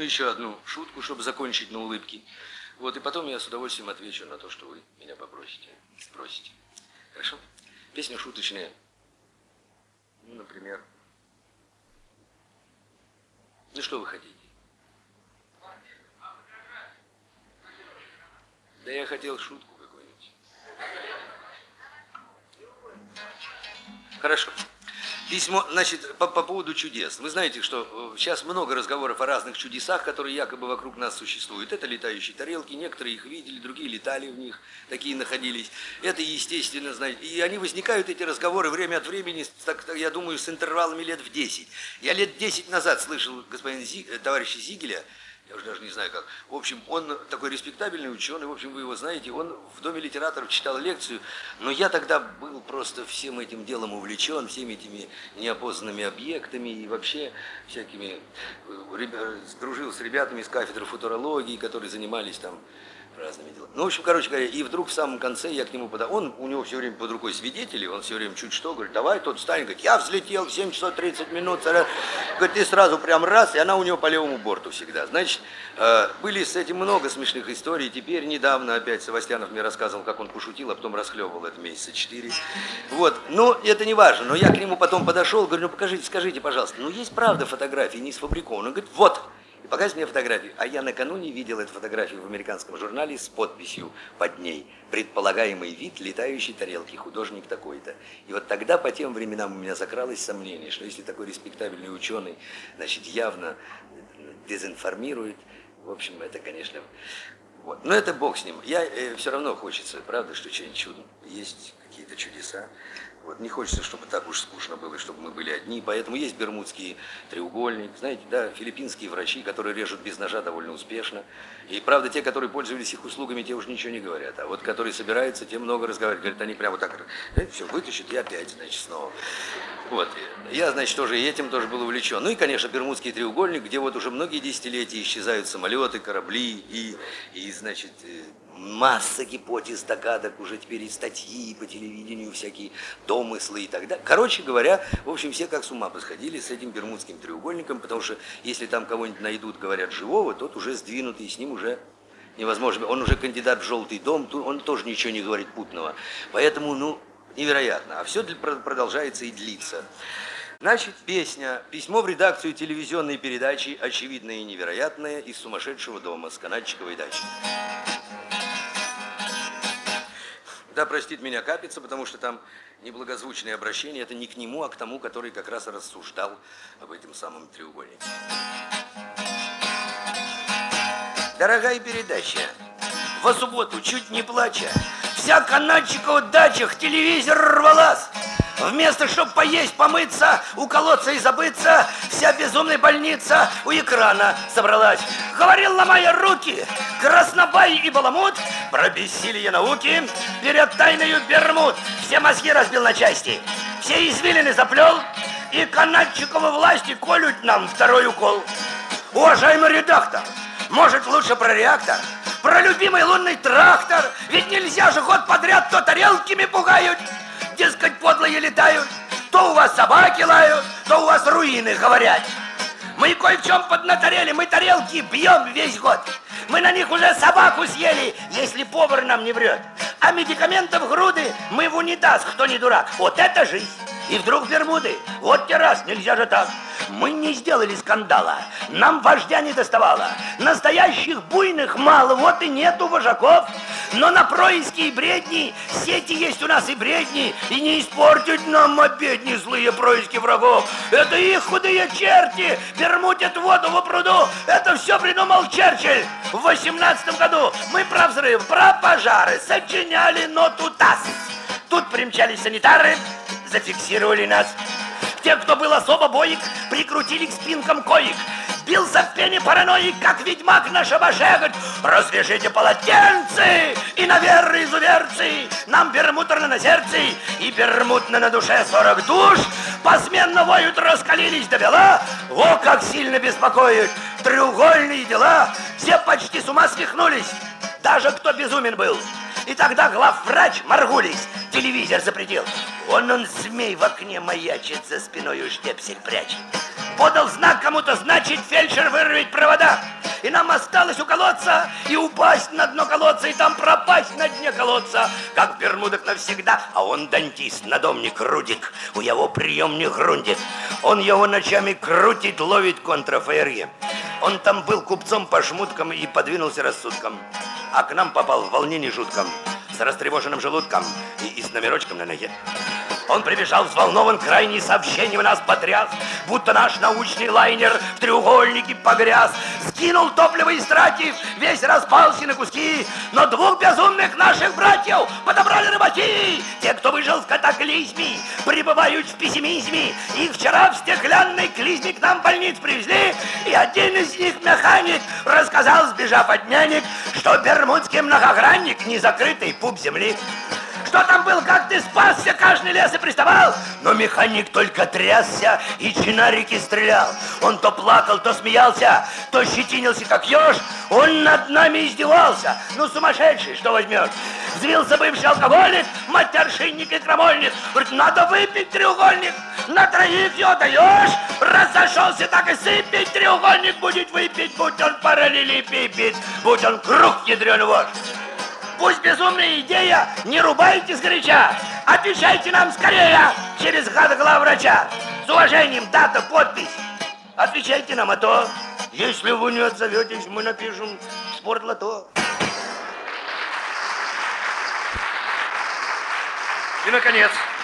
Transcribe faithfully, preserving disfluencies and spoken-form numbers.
еще одну шутку, чтобы закончить на улыбке. Вот, и потом я с удовольствием отвечу на то, что вы меня попросите, спросите. Хорошо? Песня шуточная. Ну, например. Ну, что вы хотите? Да я хотел шутку какую-нибудь. Хорошо. Письмо, значит, по, по поводу чудес. Вы знаете, что сейчас много разговоров о разных чудесах, которые якобы вокруг нас существуют. Это летающие тарелки, некоторые их видели, другие летали в них, такие находились. Это естественно, знаете. И они возникают, эти разговоры, время от времени, так, я думаю, с интервалами лет в десять. Я лет десять назад слышал господина Зи, товарища Зигеля, я уже даже не знаю как. В общем, он такой респектабельный ученый, в общем, вы его знаете, он в Доме литераторов читал лекцию, но я тогда был просто всем этим делом увлечен, всеми этими неопознанными объектами и вообще всякими, дружил с ребятами из кафедры футурологии, которые занимались там разными делами. Ну, в общем, короче говоря, и вдруг в самом конце я к нему подал. Он, у него все время под рукой свидетели, он все время чуть что, говорит, давай, тот встань, говорит, я взлетел в семь часов тридцать минут, говорит, и сразу прям раз, и она у него по левому борту всегда. Значит, э, были с этим много смешных историй, теперь недавно опять Севастьянов мне рассказывал, как он пошутил, а потом расхлебывал это месяца четыре. Вот, ну, это не важно, но я к нему потом подошел, говорю, ну, покажите, скажите, пожалуйста, ну, есть правда фотографии, не сфабрикованы? Он говорит, вот. Показывает мне фотографию, а я накануне видел эту фотографию в американском журнале с подписью под ней «Предполагаемый вид летающей тарелки, художник такой-то». И вот тогда по тем временам у меня закралось сомнение, что если такой респектабельный ученый, значит, явно дезинформирует, в общем, это, конечно, вот. Но это бог с ним. Я э, все равно хочется, правда, что что-нибудь чудо, есть какие-то чудеса. Вот, не хочется, чтобы так уж скучно было, чтобы мы были одни. Поэтому есть Бермудский треугольник. Знаете, да, филиппинские врачи, которые режут без ножа довольно успешно. И правда, те, которые пользовались их услугами, те уже ничего не говорят. А вот которые собираются, те много разговаривают. Говорят, они прямо так, знаете, все, вытащат и опять, значит, снова. Вот. Я, значит, тоже и этим тоже был увлечен. Ну и, конечно, Бермудский треугольник, где вот уже многие десятилетия исчезают самолеты, корабли и, и значит, масса гипотез, догадок, уже теперь и статьи по телевидению, всякие домыслы и так далее. Короче говоря, в общем, все как с ума посходили с этим Бермудским треугольником, потому что если там кого-нибудь найдут, говорят, живого, тот уже сдвинутый, и с ним уже невозможно. Он уже кандидат в желтый дом, он тоже ничего не говорит путного. Поэтому, ну, невероятно. А все продолжается и длится. Значит, песня «Письмо в редакцию телевизионной передачи «Очевидное и невероятное» из сумасшедшего дома с Канатчиковой дачи. Да, простит меня Капица, потому что там неблагозвучное обращение. Это не к нему, а к тому, который как раз рассуждал об этом самом треугольнике. Дорогая передача, во субботу, чуть не плача, вся Канатчикова дача, телевизор рвалась. Вместо, чтоб поесть, помыться, уколоться и забыться, вся безумная больница у экрана собралась. Говорил, ломая руки, Краснобай и Баламут про бессилие науки перед тайною Бермуд. Все мозги разбил на части, все извилины заплел, и Канатчикова власти колют нам второй укол. Уважаемый редактор, может лучше про реактор, про любимый лунный трактор, ведь нельзя же год подряд то тарелками пугают, дескать, подлые летают, то у вас собаки лают, то у вас руины говорят. Мы кое в чем поднаторели, мы тарелки бьем весь год. Мы на них уже собаку съели, если повар нам не врет. А медикаментов груды мы в унитаз, кто не дурак. Вот это жизнь. И вдруг Бермуды, вот те раз, нельзя же так. Мы не сделали скандала, нам вождя не доставало. Настоящих буйных мало, вот и нету вожаков. Но на происки и бредни сети есть у нас и бредни. И не испортить нам обедни злые происки врагов. Это их худые черти бермутят воду в пруду. Это все придумал Черчилль в восемнадцатом году. Мы про взрыв, про пожары сочиняли ноту ТАСС. Тут примчались санитары, зафиксировали нас. Те, кто был особо боек, прикрутили к спинкам коек. Бился в пене параноик, как ведьмак на шабаше. Говорит, развяжите полотенцы и наверх изуверцы. Нам бермутерно на сердце и бермутно на душе сорок душ. Посменно воют, раскалились до бела. О, как сильно беспокоят треугольные дела. Все почти с ума свихнулись, даже кто безумен был. И тогда главврач Маргулис телевизор запретил. Он, он, змей в окне маячит, за спиною штепсель прячет. Подал знак кому-то, значит, фельдшер вырвет провода. и нам осталось уколоться и упасть на дно колодца, и там пропасть на дне колодца, как в Бермудах навсегда. А он дантист, надомник Рудик, у его приемник Грундик. Он его ночами крутит, ловит контрафаерье. Он там был купцом по шмуткам и подвинулся рассудком, а к нам попал в волнении жутком, с растревоженным желудком и, и с номерочком на ноге. Он прибежал взволнован, крайние сообщения в нас потряс, будто наш научный лайнер в треугольнике погряз. Скинул топливо и стратив, весь распался на куски, но двух безумных наших братьев подобрали рыбаки. Те, кто выжил в катаклизме, пребывают в пессимизме. Их вчера в стеклянной клизме к нам в больницу привезли, и один из них, механик, рассказал, сбежав от нянек, что бермудский многогранник, незакрытый пуп земли. Что там был, как ты спасся, каждый лес и приставал, но механик только трясся и чинарики стрелял. Он то плакал, то смеялся, то щетинился, как еж. Он над нами издевался. Ну, сумасшедший, что возьмешь? Взвился бывший алкоголик, матершинник и крамольник. Говорит, надо выпить треугольник, на троих ее даешь. Разошелся, так и сыпить, треугольник будет выпить, будь он параллелепипед, будь он круг ядрёный вождь. Пусть безумная идея, не рубайте сгоряча. Отвечайте нам скорее через гада главврача. С уважением, дата, подпись. Отвечайте нам, а то, если вы не отзоветесь, мы напишем спортлото. И, наконец,